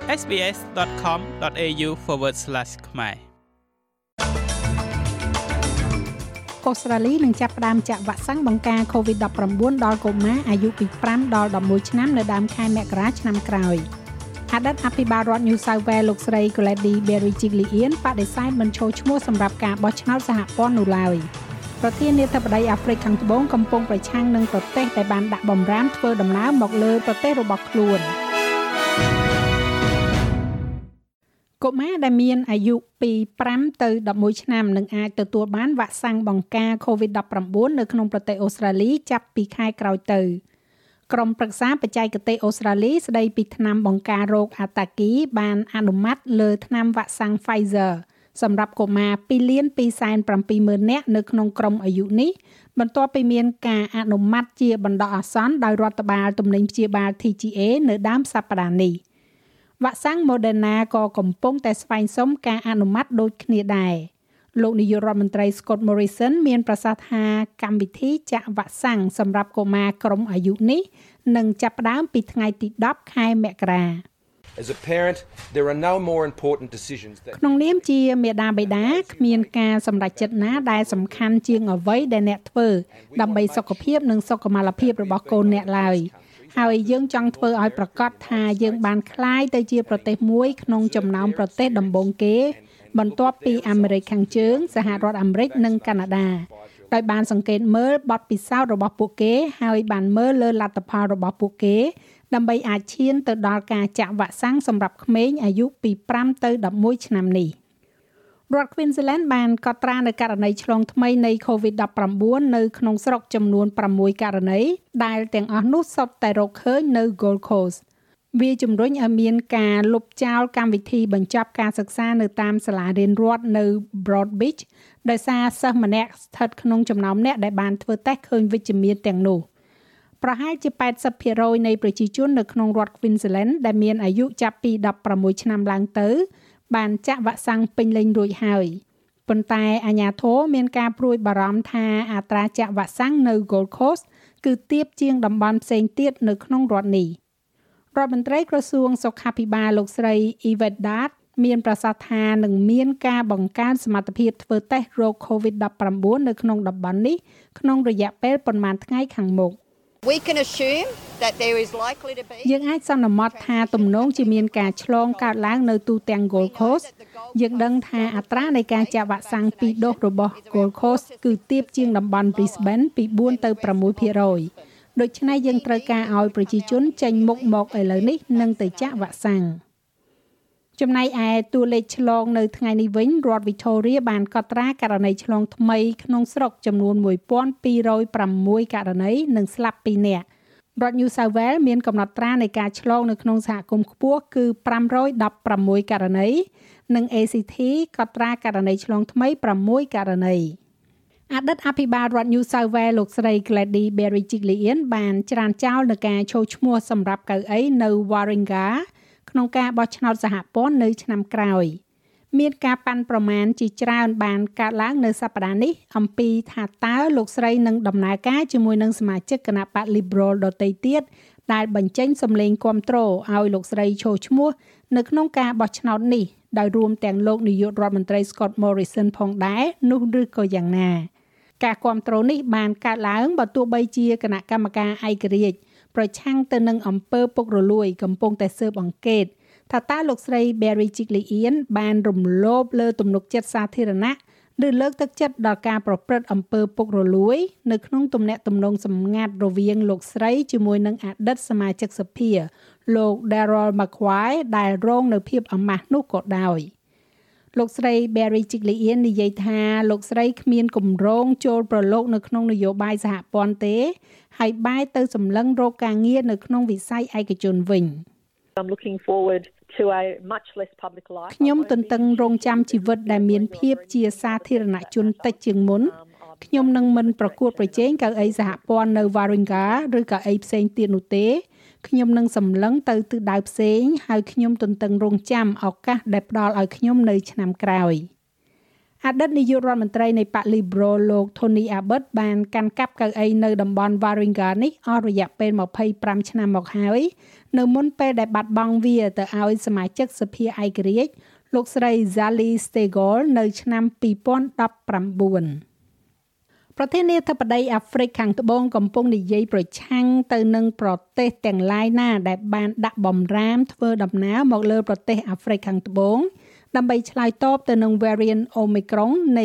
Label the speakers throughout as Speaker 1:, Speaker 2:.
Speaker 1: sbs.com.au/khmer
Speaker 2: អូស្ត្រាលីនឹងចាប់ផ្ដើមចាក់វ៉ាក់សាំងបង្ការ COVID-19 ដល់កុមារអាយុពី5ដល់11ឆ្នាំនៅដើមខែមករាឆ្នាំក្រោយអតីតអភិបាលរដ្ឋ New South Wales លោកស្រី Gladys Berejiklian បដិសេធមិនចូលឈ្មោះសម្រាប់ការបោះឆ្នោតសហព័ន្ធនោះឡើយប្រធានាធិបតីអាហ្វ្រិកខាងត្បូងកំពុងប្រឆាំងនឹងប្រទេសដែលបានដាក់បំរាមធ្វើដំណើរមកលើប្រទេសរបស់ខ្លួនកុមារដែលមានអាយុពី5ទៅ11ឆ្នាំនឹងអាចទទួលបានវ៉ាក់សាំងបង្ការ COVID-19 នៅក្នុងប្រទេសអូស្ត្រាលីចាប់ពីខែក្រោយទៅក្រុមប្រឹក្សាបច្ចេកទេសអូស្ត្រាលីស្ដីពីថ្នាំបង្ការរោគអាតាគីបានអនុម័តលើថ្នាំវ៉ាក់សាំង Pfizer សម្រាប់កុមារ 2,270,000 នាក់នៅក្នុងក្រុមអាយុនេះបន្ទាប់ពីមានការអនុម័តជាបណ្ដោះអាសន្នដោយរដ្ឋបាលទំនិញព្យាបាល TGA នៅដើមសប្តាហ៍នេះវ៉ាក់សាំង Moderna ក៏កំពុងតែស្វែងសុំការអនុម័តដូចគ្នាដែរលោកនាយករដ្ឋមន្ត្រី Scott Morrison មានប្រសាសន៍ថាកម្មវិធីចាក់វ៉ាក់សាំងសម្រាប់កុមារក្រុមអាយុនេះនឹងចាប់ផ្ដើមពីថ្ងៃទី10ខែមករា
Speaker 3: As a parent, there are no more important decisions that
Speaker 2: ក្នុងនាមជាមាតាបិតាគ្មានការសម្រេចចិត្តណាដែលសំខាន់ជាងអ្វីដែលអ្នកធ្វើដើម្បីសុខភាពនិងសុខុមាលភាពរបស់កូនអ្នកឡើយហើយយើងចង់ធ្វើឲ្យប្រកាសថាយើងបានក្លាយទៅជាប្រទេសមួយក្នុងចំណោមប្រទេសដំបូងគេបន្ទាប់ពីអាមេរិកខាងជើងសហរដ្ឋអាមេរិកនិងកាណាដាដោយបានសង្កេតមើលបទពិសោធន៍របស់ពួកគេហើយបានមើលលើលទ្ធផលរបស់ពួកគេដើម្បីអាចឈានទៅដល់ការចាក់វ៉ាក់សាំងសម្រាប់ក្មេងអាយុពី5ទៅ11ឆ្នាំនេះរដ្ឋ Queensland បានកត់ត្រានៅករណីឆ្លងថ្មីនៃ COVID-19 នៅក្នុងស្រុកចំនួន6ករណីដែលទាំងអស់នោះសុទ្ធតែរកឃើញនៅ Gold Coast វាជំរុញឲ្យមានការលុបចោលកម្មវិធីបញ្ចប់ការសិក្សានៅតាមសាលារៀនរដ្ឋនៅ Broadbeach ដោយសារសិស្សម្នាក់ស្ថិតក្នុងចំណោមអ្នកដែលបានធ្វើតេស្តឃើញវិជ្ជមានទាំងនោះប្រហែលជា 80% នៃប្រជាជននៅក្នុងរដ្ឋ Queensland ដែលមានអាយុចាប់ពី16ឆ្នាំឡើងទៅបានចាក់វ៉ាក់សាំងពេញលេញរួចហើយប៉ុន្តែអាជ្ញាធរមានការព្រួយបារម្ភថាអត្រាចាក់វ៉ាក់សាំងនៅ Gold Coast គឺទាបជាងតំបន់ផ្សេងទៀតនៅក្នុងរដ្ឋនេះរដ្ឋមន្ត្រីក្រសួងសុខាភិបាលលោកស្រី Yvette Dart មានប្រសាសន៍ថានឹងមានការបង្កើនសមត្ថភាពធ្វើតេស្តរោគ COVID-19 នៅក្នុងតំបន់នេះក្នុងរយៈពេលប្រមាណថ្ងៃខាងមុខ
Speaker 4: We can assume that there is likely to be
Speaker 2: យើងអាចសន្មតថាទំនងជាមានការឆ្លងកើតឡើងនៅទូទាំង Gold Coast យើងដឹងថាអត្រានៃការចាក់វ៉ាក់សាំង2ដូសរបស់ Gold Coast គឺទាបជាងតំបន់ Brisbane ពី4ទៅ6%ដូច្នេះយើងត្រូវការឲ្យប្រជាជនចេញមុខមកឥឡូវនេះនិងទៅចាក់វ៉ាក់សាំងចំណែកឯតួលេខឆ្លងនៅថ្ងៃនេះវិញរដ្ឋ Victoria បានកត់ត្រាករណីឆ្លងថ្មីក្នុងស្រុកចំនួន 1206 ករណីនិងស្លាប់2នាក់រដ្ឋ New South Wales មានកំណត់ត្រានៃការឆ្លងនៅក្នុងសហគមន៍ខ្ពស់គឺ516ករណីនិង ACT កត់ត្រាករណីឆ្លងថ្មី6ករណីអតីតអភិបាលរដ្ឋ New South Wales លោកស្រី Gladys Berejiklian បានច្រានចោលនឹងការចូលឈ្មោះសម្រាប់កៅអីនៅ Warringahក្នុងការបោះឆ្នោតសហព័ន្ធនៅឆ្នាំក្រោយមានការប៉ាន់ប្រមាណជាច្រើនបានកើតឡើងនៅសប្តាហ៍នេះអំពីថាតើលោកស្រីនឹងដំណើរការជាមួយនឹងសមាជិកគណៈបក Liberal ដទៃទៀតដែលបញ្ចេញសម្លេងគាំទ្រឲ្យលោកស្រីចូលឈ្មោះនៅក្នុងការបោះឆ្នោតនេះដោយរួមទាំងលោកនាយករដ្ឋមន្ត្រី Scott Morrison ផងដែរនោះឬក៏យ៉ាងណាការគាំទ្រនេះបានកើតឡើងបើទោះបីជាគណៈកម្មការឯករាជ្យប្រឆាំងទៅនឹងអំពើពុករលួយកំពុងតែស៊ើបអង្កេតថាតើលោកស្រី Berejiklian បានរំលោភលើទំនុកចិត្តសាធារណៈឬលើកទឹកចិត្តដល់ការប្រព្រឹត្តអំពើពុករលួយនៅក្នុងទំនាក់ទំនងសម្ងាត់រវាងលោកស្រីជាមួយនឹងអតីតសមាជិកសភាលោក Daryl McQuay ដែលរងនៅភាពអាម៉ាស់នោះក៏ដោយលោកស្រី Berejiklian និយាយថាលោកស្រីគ្មានគម្រោងចូលប្រឡូកនៅក្នុងនយោបាយសហព័ន្ធទេហើយបែរទៅសម្លឹងរកការងារនៅក្នុងវិស័យឯកជនវិញ
Speaker 5: I'm looking forward to a much less public life
Speaker 2: ខ្ញុំទន្ទឹងរង់ចាំជីវិតដែលមានភាពជាសាធារណជនតិចជាងមុនខ្ញុំនឹងមិនប្រកួតប្រជែងកៅអីសហព័ន្ធនៅ Warringah ឬកៅអីផ្សេងទៀតនោះទេខ្ញុំនឹងសម្លឹងទៅទិសដៅផ្សេងហើយខ្ញុំទន្ទឹងរង់ចាំឱកាសដែលផ្ដល់ឲ្យខ្ញុំនៅឆ្នាំក្រោយអតីតនាយករដ្ឋមន្ត្រីនៃបក Liberal លោក Tony Abbott បានកាន់កាប់កៅអីនៅតំបន់ Warringah នេះអស់រយៈពេល25ឆ្នាំមកហើយនៅមុនពេលដែលបាត់បង់វាទៅឲ្យសមាជិកសភាឯករាជ្យលោកស្រី Sally Steggall នៅឆ្នាំ2019ប្រធានាធិបតីអាហ្វ្រិកខាងត្បូងកំពុងនិយាយប្រឆាំងទៅនឹងប្រទេសទាំងឡាយណាដែលបានដាក់បំរាមធ្វើដំណើរមកលើប្រទេសអាហ្វ្រិកខាងត្បូងដើម្បីឆ្លើយតបទៅនឹង variant Omicron នៃ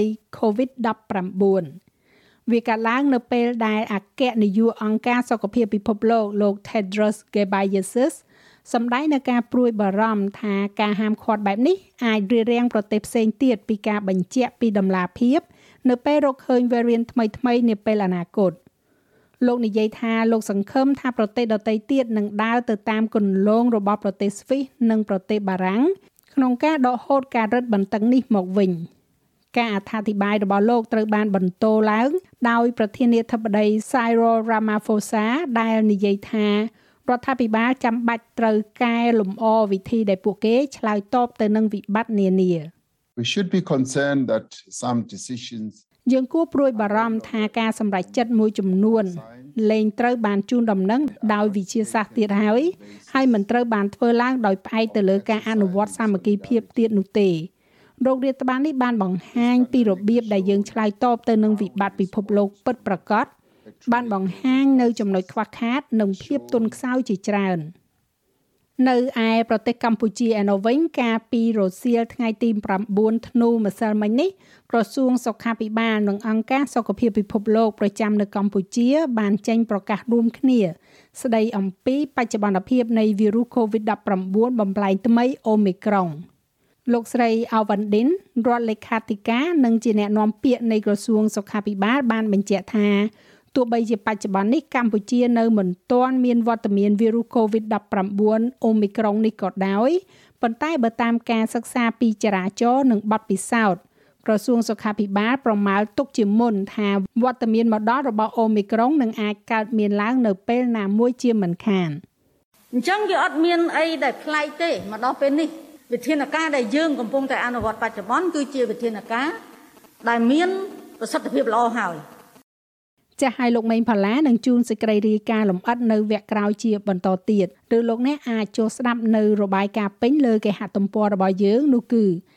Speaker 2: COVID-19 វាកើតឡើងនៅពេលដែលអគ្គនាយកអង្គការសុខភាពពិភពលោក Tedros Ghebreyesus សម្ដែងនៅការព្រួយបារម្ភថាការហាមឃាត់បែបនេះអាចរារាំងប្រទេសផ្សេងទៀតពីការបញ្ជាក់ពីដំណាភាពនៅពេលរកឃើញ variant ថ្មីៗនាពេលអនាគតលោកនិយាយថាលោកសង្ឃឹមថាប្រទេសដទៃទៀតនឹងដើរទៅតាមគន្លងរបស់ប្រទេសស្វីសនិងប្រទេសបារាំងក្នុងការដកហូតការរឹតបន្តឹងនេះមកវិញការអត្ថាធិប្បាយរបស់លោកត្រូវបានបន្តឡើងដោយប្រធានាធិបតី Cyril Ramaphosa ដែលនិយាយថារដ្ឋាភិបាលចាំបាច់ត្រូវកែលម្អវិធីដែលពួកគេឆ្លើយតបទៅនឹងវិបត្តិនានា
Speaker 1: We should be concerned that some decisions
Speaker 2: យើងគួរព្រួយបារម្ភថាការសម្រេចចិត្តមួយចំនួនលែងត្រូវបានជូនដំណឹងដោយវិជាសាស្ត្រទៀតហើយមិនត្រូវបានធ្វើឡើងដោយផ្អែកទៅលើការអនុវត្តសាមគ្គីភាពទៀតនោះទេโรคរាតត្បាតនេះបានបង្ហាញពីរបៀបដែលយើងឆ្លើយតបទៅនឹងវិបត្តិពិភពលោកពិតប្រាកដបានបង្ហាញនៅចំណុចខ្វះខាតនិងភាពទន់ខ្សោយជាច្រើននៅឯប្រទេសកម្ពុជាឯនោះវិញកាលពីរសៀលថ្ងៃទី9ធ្នូម្សិលមិញនេះក្រសួងសុខាភិបាលនិងអង្គការសុខភាពពិភពលោកប្រចាំនៅកម្ពុជាបានចេញប្រកាសរួមគ្នាស្ដីអំពីបច្ចុប្បន្នភាពនៃវីរុស COVID-19 បំប្លែងថ្មី Omicron លោកស្រី Awandin រដ្ឋលេខាធិការនិងជាអ្នកនាំពាក្យនៃក្រសួងសុខាភិបាលបានបញ្ជាក់ថាទោះបីជាបច្ចុប្បន្ននេះកម្ពុជានៅមិនទាន់មានវត្តមានវីរុស COVID-19 Omicron នេះក៏ដោយប៉ុន្តែបើតាមការសិក្សាពីចរាចរណ៍និងបទពិសោធន៍ក្រសួងសុខាភិបាលប្រមាលទុកជាមុនថាវត្តមានមកដល់របស់ Omicron នឹងអាចកើតមានឡើងនៅពេលណាមួយជាមិនខាន
Speaker 6: អញ្ចឹងវាអត់មានអីដែលប្លែកទេមកដល់ពេលនេះវិធានការដែលយើងកំពុងតែអនុវត្តបច្ចុប្បន្នគឺជាវិធានការដែលមានប្រសិទ្ធភាពល្អហើយ
Speaker 2: ចាស់ឲ្យលោកមេងផល្លានឹងជួនសេចក្តីរាយការណ៍លម្អិតនៅវគ្គក្រោយជាបន្តទៀតឬលោកអ្នកអាចចូលស្ដាប់នៅរបាយការណ៍ពេញលើគេហទំព័ររបស់យើងនោះគឺ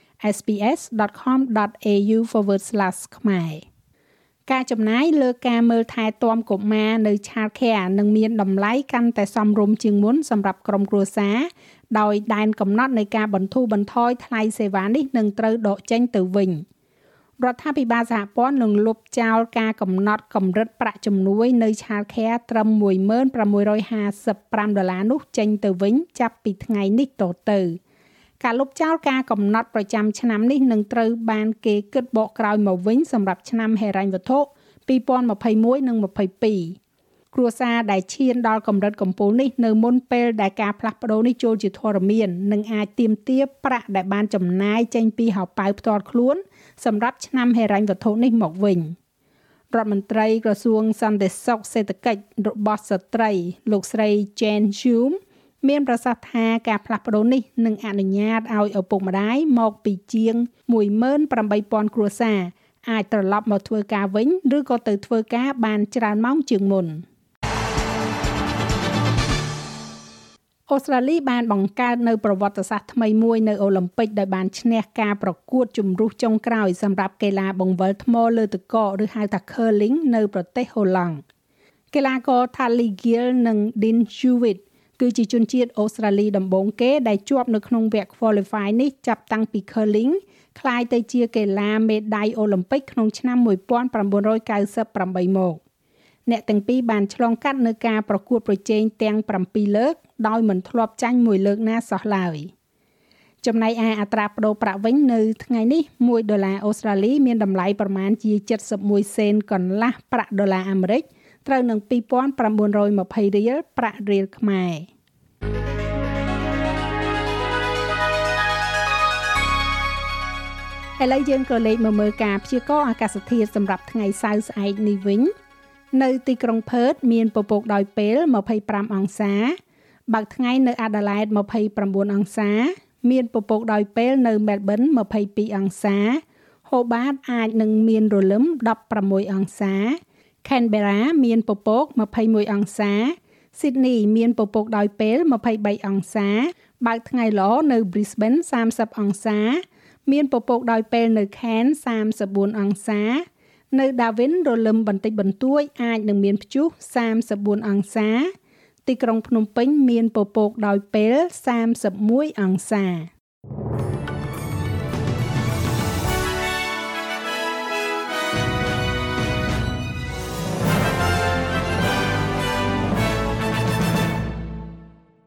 Speaker 2: sbs.com.au/ ខ្មែរការចំណាយលើការមើលថែទាំកុមារនៅ Child Care នឹងមានតម្លៃកាន់តែសមរម្យជាងមុនសម្រាប់ក្រុមគ្រួសារដោយដែនកំណត់នៃការបន្ធូរបន្ថយថ្លៃសេវានេះនឹងត្រូវដកចេញទៅវិញរដ្ឋាភិបាលសហព័ន្ធនឹងលុបចោលការកំណត់កម្រិតប្រាក់ជំនួយនៅ Child Care ត្រឹម$1,655នោះចេញទៅវិញចាប់ពីថ្ងៃនេះតទៅការលុបចោលការកំណត់ប្រចាំឆ្នាំនេះនឹងត្រូវបានគេគិតបកក្រោយមកវិញសម្រាប់ឆ្នាំហិរញ្ញវត្ថុ2021និង22គ្រួសារដែលឈានដល់កម្រិតកំពូលនេះនៅមុនពេលដែលការផ្លាស់ប្ដូរនេះចូលជាធរមាននឹងអាចទាមទារប្រាក់ដែលបានចំណាយចេញពីហោប៉ៅផ្ទាល់ខ្លួនសម្រាប់ឆ្នាំហិរញ្ញវត្ថុនេះមកវិញរដ្ឋមន្ត្រីក្រសួងសន្តិសុខសេដ្ឋកិច្ចរបស់ស្ត្រីលោកស្រី Jane Hume មានប្រសាសន៍ថាការផ្លាស់ប្ដូរនេះនឹងអនុញ្ញាតឲ្យឪពុកម្ដាយមកពីជាង 18,000 គ្រួសារអាចត្រឡប់មកធ្វើការវិញឬក៏ទៅធ្វើការបានច្រើនម៉ោងជាងមុនអូស្ត្រាលីបានបង្កើតនៅប្រវត្តិសាស្ត្រថ្មីមួយនៅអូឡ িম্প ិកដោយបានឈ្នះការប្រកួតជម្រុះចុងក្រោយសម្រាប់កីឡាបង្វិលថ្មលើទឹកកកឬហៅថា curling នៅប្រទេសហូឡង់កីឡាករ Tali Gill និង Dean Hewitt គឺជាជនជាតិអូស្ត្រាលីដំបូងគេដែលជាប់នៅក្នុងវគ្គ qualify នេះចាប់តាំងពី curling ក្លាយទៅជាកីឡាមេដាយអូឡ িম্প ិកក្នុងឆ្នាំ1998មកអ្នកទាំងពីរបានឆ្លងកាត់នៅការប្រកួតប្រជែងទាំង7លើកដោយមិនធ្លាប់ចាញ់មួយលើកណាសោះឡើយចំណែកឯអត្រាប្តូរប្រាក់វិញនៅថ្ងៃនេះ$1អូស្ត្រាលីមានតម្លៃប្រមាណជា71សេនកន្លះប្រាក់ដុល្លារអាមេរិកត្រូវនឹង$2,920រៀលប្រាក់រៀលខ្មែរឥឡូវយើងក៏លេខមកមើលការព្យាករណ៍អាកាសធាតុសម្រាប់ថ្ងៃសៅរ៍ស្អែកនេះវិញនៅទីក្រុងផឺតមានពពកដោយពេល25អង្សាបើកថ្ងៃនៅអាដាលេដ29អង្សាមានពពកដោយពេលនៅមែលប៊ន22អង្សា Hobart អាចនឹងមានរលឹម16អង្សា Canberra មានពពក21អង្សា Sydney មានពពកដោយពេល23អង្សា បើកថ្ងៃល្អនៅ Brisbane 30អង្សា មានពពកដោយពេលនៅ Cairns 34អង្សា នៅ Darwin រលឹមបន្តិចបន្តួចអាចនឹងមានព្យុះ34អង្សា ទីក្រុងភ្នំពេញមានពពកដោយពេល31អង្សា